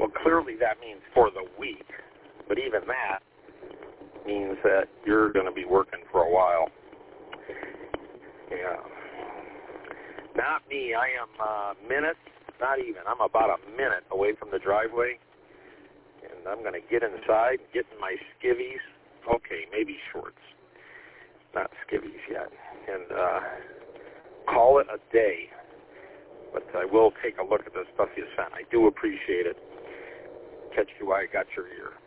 Well, clearly that means for the week, but even that means that you're going to be working for a while. Yeah. Not me. I am minutes, not even. I'm about a minute away from the driveway, and I'm going to get inside, get in my skivvies. Okay, maybe shorts. Not skivvies yet. And call it a day. But I will take a look at the stuff you sent. I do appreciate it. Catch you while I got your ear.